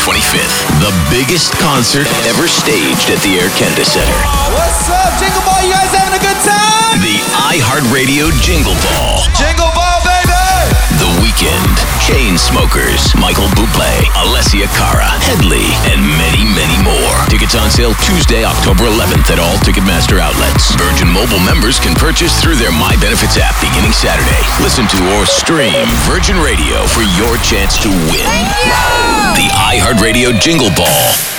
25th. The biggest concert ever staged at the Air Canada Centre. What's up, Jingle Ball? You guys having a good time? The iHeartRadio Jingle Ball. Jingle Ball, baby! The Weeknd, Chainsmokers, Michael Bublé, Alessia Cara, Headley, and many, many more. Tickets on sale Tuesday, October 11th at all Ticketmaster outlets. Virgin Mobile members can purchase through their My Benefits app beginning Saturday. Listen to or stream Virgin Radio for your chance to win. The iHeartRadio Jingle Ball.